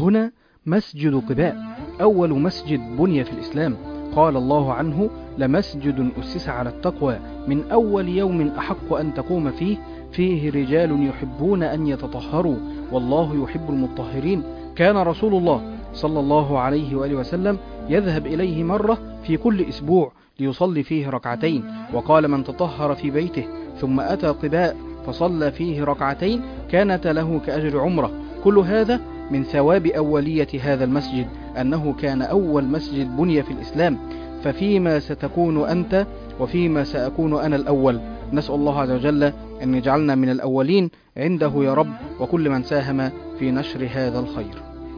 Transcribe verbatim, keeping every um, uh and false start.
هنا مسجد قباء أول مسجد بني في الإسلام، قال الله عنه: لمسجد أسس على التقوى من أول يوم أحق أن تقوم فيه فيه رجال يحبون أن يتطهروا والله يحب المطهرين. كان رسول الله صلى الله عليه وآله وسلم يذهب إليه مرة في كل أسبوع ليصلي فيه ركعتين، وقال: من تطهر في بيته ثم أتى قباء فصلى فيه ركعتين كانت له كأجر عمره. كل هذا من ثواب أولية هذا المسجد، أنه كان أول مسجد بني في الإسلام. ففيما ستكون أنت وفيما سأكون أنا الأول. نسأل الله عز وجل أن يجعلنا من الأولين عنده يا رب، وكل من ساهم في نشر هذا الخير.